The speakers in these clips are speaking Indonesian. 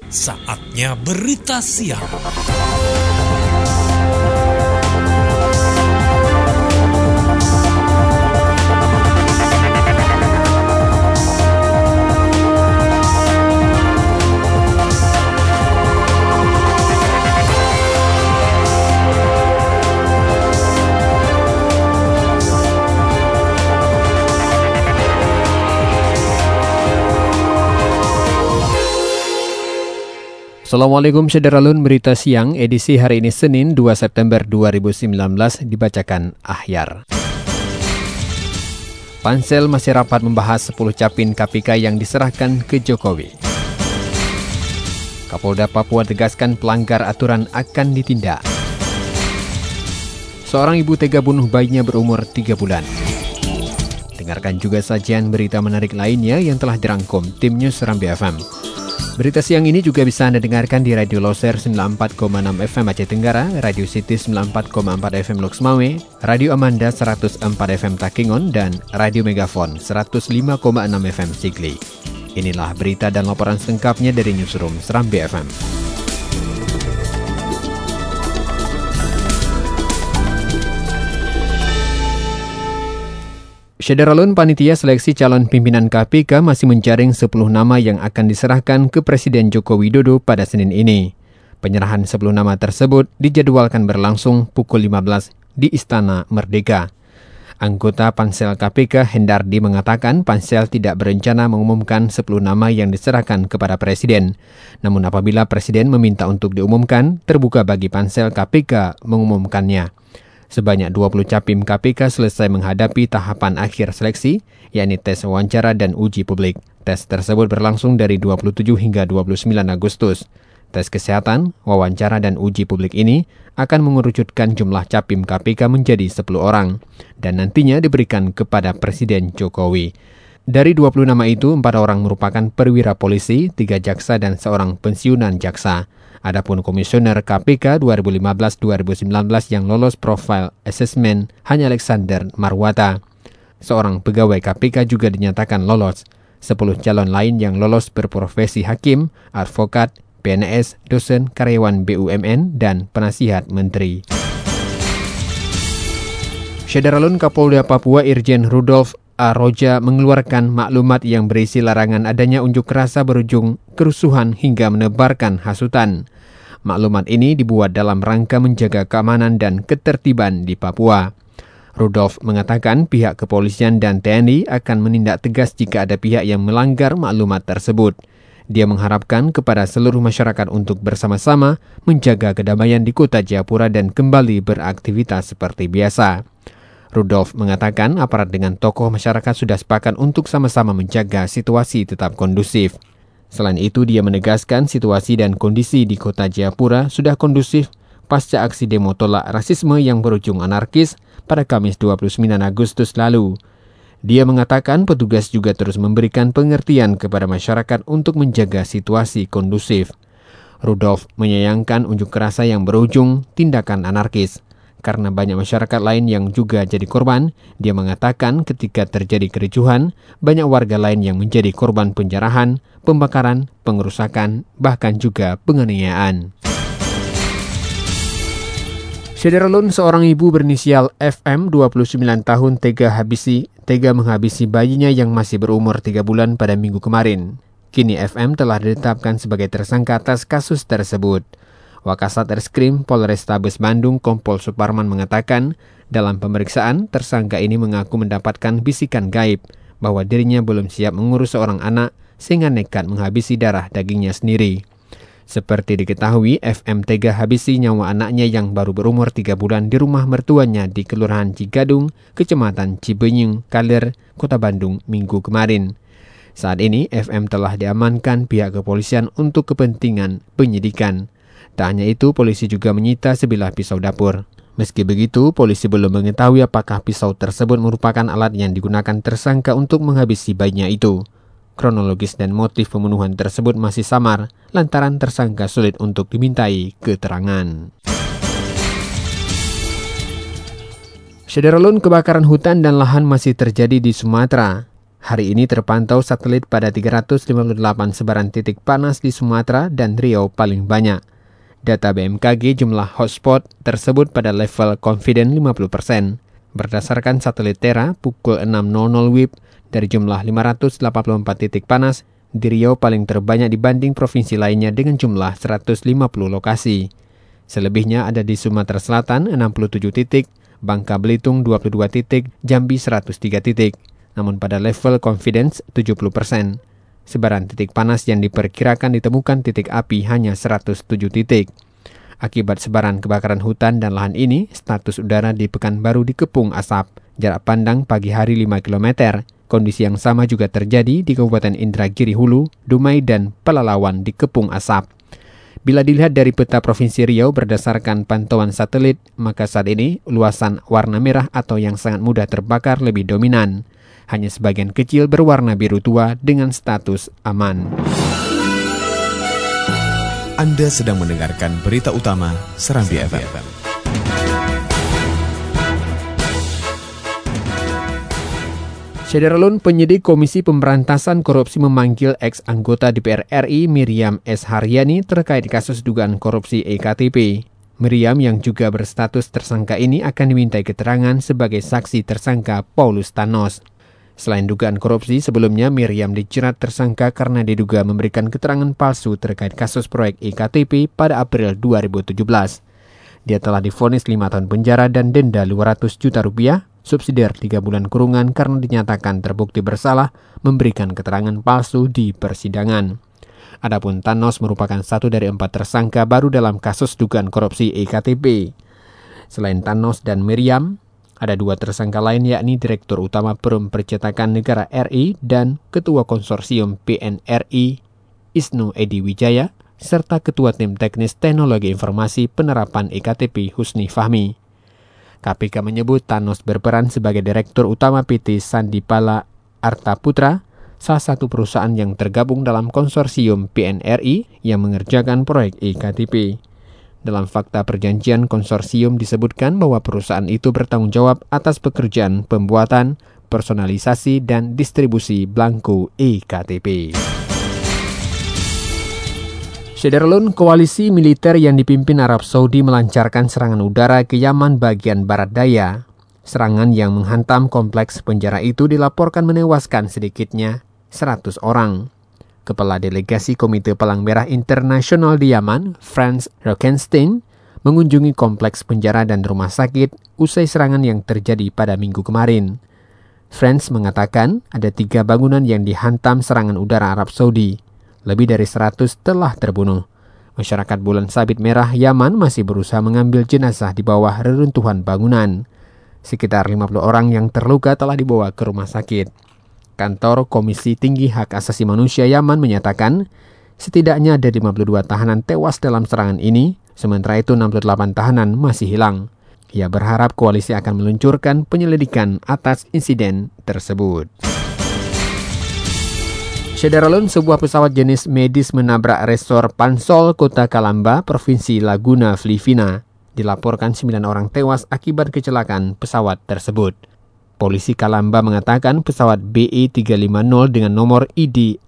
Saatnya berita siang. Assalamualaikum Syederalun, berita siang edisi hari ini Senin 2 September 2019 dibacakan Ahyar. Pansel masih rapat membahas 10 capim KPK yang diserahkan ke Jokowi. Kapolda Papua tegaskan pelanggar aturan akan ditindak. Seorang ibu tega bunuh bayinya berumur 3 bulan. Dengarkan juga sajian berita menarik lainnya yang telah dirangkum tim News Serambi FM. Berita siang ini juga bisa Anda dengarkan di Radio Loser 94,6 FM Aceh Tenggara, Radio City 94,4 FM Loks Mawé, Radio Amanda 104 FM Takengon, dan Radio Megafon 105,6 FM Sigli. Inilah berita dan laporan selengkapnya dari Newsroom Serambi FM. Syederalun, panitia seleksi calon pimpinan KPK masih menjaring 10 nama yang akan diserahkan ke Presiden Joko Widodo pada Senin ini. Penyerahan 10 nama tersebut dijadwalkan berlangsung pukul 15 di Istana Merdeka. Anggota Pansel KPK Hendardi mengatakan Pansel tidak berencana mengumumkan 10 nama yang diserahkan kepada Presiden. Namun apabila Presiden meminta untuk diumumkan, terbuka bagi Pansel KPK mengumumkannya. Sebanyak 20 capim KPK selesai menghadapi tahapan akhir seleksi, yakni tes wawancara dan uji publik. Tes tersebut berlangsung dari 27 hingga 29 Agustus. Tes kesehatan, wawancara, dan uji publik ini akan mengerucutkan jumlah capim KPK menjadi 10 orang, dan nantinya diberikan kepada Presiden Jokowi. Dari 20 nama itu, 4 orang merupakan perwira polisi, 3 jaksa, dan seorang pensiunan jaksa. Adapun komisioner KPK 2015-2019 yang lolos profile assessment hanya Alexander Marwata. Seorang pegawai KPK juga dinyatakan lolos. 10 calon lain yang lolos berprofesi hakim, advokat, PNS, dosen, karyawan BUMN, dan penasihat menteri. Syederalun, Kapolda Papua Irjen Rudolf Aroja mengeluarkan maklumat yang berisi larangan adanya unjuk rasa berujung kerusuhan hingga menebarkan hasutan. Maklumat ini dibuat dalam rangka menjaga keamanan dan ketertiban di Papua. Rudolf mengatakan pihak kepolisian dan TNI akan menindak tegas jika ada pihak yang melanggar maklumat tersebut. Dia mengharapkan kepada seluruh masyarakat untuk bersama-sama menjaga kedamaian di Kota Jayapura dan kembali beraktivitas seperti biasa. Rudolf mengatakan aparat dengan tokoh masyarakat sudah sepakat untuk sama-sama menjaga situasi tetap kondusif. Selain itu, dia menegaskan situasi dan kondisi di Kota Jayapura sudah kondusif pasca aksi demo tolak rasisme yang berujung anarkis pada Kamis 29 Agustus lalu. Dia mengatakan petugas juga terus memberikan pengertian kepada masyarakat untuk menjaga situasi kondusif. Rudolf menyayangkan unjuk rasa yang berujung tindakan anarkis. Karena banyak masyarakat lain yang juga jadi korban, dia mengatakan ketika terjadi kericuhan, banyak warga lain yang menjadi korban penjarahan, pembakaran, pengerusakan, bahkan juga penganiayaan. Syederalun, seorang ibu berinisial FM 29 tahun tega menghabisi bayinya yang masih berumur 3 bulan pada Minggu kemarin. Kini FM telah ditetapkan sebagai tersangka atas kasus tersebut. Wakasat Reskrim Polrestabes Bandung Kompol Suparman mengatakan, dalam pemeriksaan, tersangka ini mengaku mendapatkan bisikan gaib bahwa dirinya belum siap mengurus seorang anak sehingga nekat menghabisi darah dagingnya sendiri. Seperti diketahui, FM tega habisi nyawa anaknya yang baru berumur 3 bulan di rumah mertuanya di Kelurahan Cigadung, Kecamatan Cibenying, Kaler, Kota Bandung, Minggu kemarin. Saat ini, FM telah diamankan pihak kepolisian untuk kepentingan penyidikan. Tak hanya itu, polisi juga menyita sebilah pisau dapur. Meski begitu, polisi belum mengetahui apakah pisau tersebut merupakan alat yang digunakan tersangka untuk menghabisi bayinya itu. Kronologis dan motif pembunuhan tersebut masih samar, lantaran tersangka sulit untuk dimintai keterangan. Syederalun, kebakaran hutan dan lahan masih terjadi di Sumatera. Hari ini terpantau satelit pada 358 sebaran titik panas di Sumatera dan Riau paling banyak. Data BMKG jumlah hotspot tersebut pada level confident 50%. Berdasarkan satelit Terra pukul 6.00 WIB dari jumlah 584 titik panas, di Riau paling terbanyak dibanding provinsi lainnya dengan jumlah 150 lokasi. Selebihnya ada di Sumatera Selatan 67 titik, Bangka Belitung 22 titik, Jambi 103 titik. Namun pada level confidence 70%. Sebaran titik panas yang diperkirakan ditemukan titik api hanya 107 titik. Akibat sebaran kebakaran hutan dan lahan ini, status udara di Pekanbaru dikepung asap. Jarak pandang pagi hari 5 km. Kondisi yang sama juga terjadi di Kabupaten Indragiri Hulu, Dumai, dan Pelalawan dikepung asap. Bila dilihat dari peta Provinsi Riau berdasarkan pantauan satelit, maka saat ini luasan warna merah atau yang sangat mudah terbakar lebih dominan. Hanya sebagian kecil berwarna biru tua dengan status aman. Anda sedang mendengarkan berita utama Serambi FM. Syederalun, penyidik Komisi Pemberantasan Korupsi memanggil ex-anggota DPR RI Miriam S. Haryani terkait kasus dugaan korupsi EKTP. Miriam yang juga berstatus tersangka ini akan dimintai keterangan sebagai saksi tersangka Paulus Thanos. Selain dugaan korupsi, sebelumnya Miriam dijerat tersangka karena diduga memberikan keterangan palsu terkait kasus proyek EKTP pada April 2017. Dia telah divonis 5 tahun penjara dan denda 200 juta rupiah, subsidiar 3 bulan kurungan karena dinyatakan terbukti bersalah memberikan keterangan palsu di persidangan. Adapun Thanos merupakan satu dari 4 tersangka baru dalam kasus dugaan korupsi EKTP. Selain Thanos dan Miriam, ada 2 tersangka lain yakni Direktur Utama Perum Percetakan Negara RI dan Ketua Konsorsium PNRI Isnu Edi Wijaya, serta Ketua Tim Teknis Teknologi Informasi Penerapan EKTP Husni Fahmi. KPK menyebut Thanos berperan sebagai Direktur Utama PT Sandipala Arta Putra, salah satu perusahaan yang tergabung dalam konsorsium PNRI yang mengerjakan proyek EKTP. Dalam fakta perjanjian konsorsium disebutkan bahwa perusahaan itu bertanggung jawab atas pekerjaan pembuatan, personalisasi, dan distribusi belangko EKTP. Syederalun, koalisi militer yang dipimpin Arab Saudi melancarkan serangan udara ke Yaman bagian barat daya. Serangan yang menghantam kompleks penjara itu dilaporkan menewaskan sedikitnya 100 orang. Kepala Delegasi Komite Palang Merah Internasional di Yaman, Franz Rockenstein, mengunjungi kompleks penjara dan rumah sakit usai serangan yang terjadi pada Minggu kemarin. Franz mengatakan ada 3 bangunan yang dihantam serangan udara Arab Saudi. Lebih dari 100 telah terbunuh. Masyarakat Bulan Sabit Merah Yaman masih berusaha mengambil jenazah di bawah reruntuhan bangunan. Sekitar 50 orang yang terluka telah dibawa ke rumah sakit. Kantor Komisi Tinggi Hak Asasi Manusia Yaman menyatakan setidaknya ada 52 tahanan tewas dalam serangan ini, sementara itu 68 tahanan masih hilang. Ia berharap koalisi akan meluncurkan penyelidikan atas insiden tersebut. Syederalun, sebuah pesawat jenis medis menabrak resor Pansol, Kota Calamba, Provinsi Laguna, Filipina. Dilaporkan 9 orang tewas akibat kecelakaan pesawat tersebut. Polisi Calamba mengatakan pesawat BE350 dengan nomor ID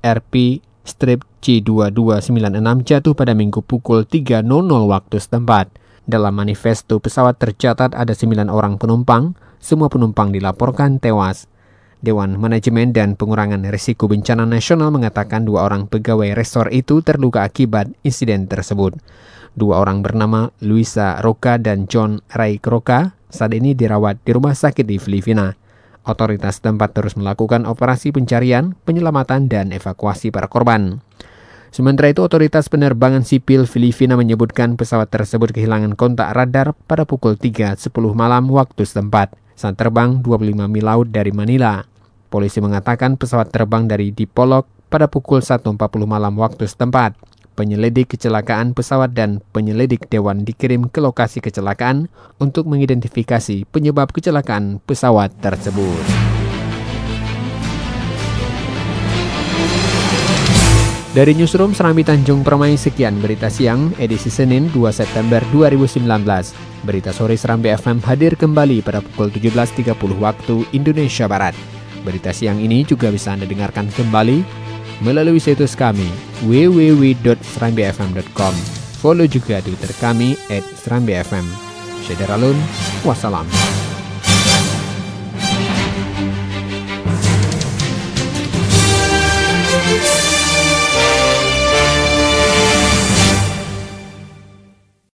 RP-C2296 jatuh pada Minggu pukul 3.00 waktu setempat. Dalam manifesto pesawat tercatat ada 9 orang penumpang, semua penumpang dilaporkan tewas. Dewan Manajemen dan Pengurangan Risiko Bencana Nasional mengatakan 2 orang pegawai resor itu terluka akibat insiden tersebut. 2 orang bernama Luisa Roca dan John Ray Roca saat ini dirawat di rumah sakit di Filipina. Otoritas tempat terus melakukan operasi pencarian, penyelamatan, dan evakuasi para korban. Sementara itu, otoritas penerbangan sipil Filipina menyebutkan pesawat tersebut kehilangan kontak radar pada pukul 3.10 malam waktu setempat, saat terbang 25 mil laut dari Manila. Polisi mengatakan pesawat terbang dari Dipolog pada pukul 1.40 malam waktu setempat. Penyelidik kecelakaan pesawat dan penyelidik dewan dikirim ke lokasi kecelakaan untuk mengidentifikasi penyebab kecelakaan pesawat tersebut. Dari Newsroom Serambi Tanjung Permai, sekian berita siang edisi Senin 2 September 2019. Berita sore Serambi FM hadir kembali pada pukul 17.30 waktu Indonesia Barat. Berita siang ini juga bisa Anda dengarkan kembali melalui situs kami www.serambifm.com. Follow juga Twitter kami @serambifm. Syederalun, wassalam.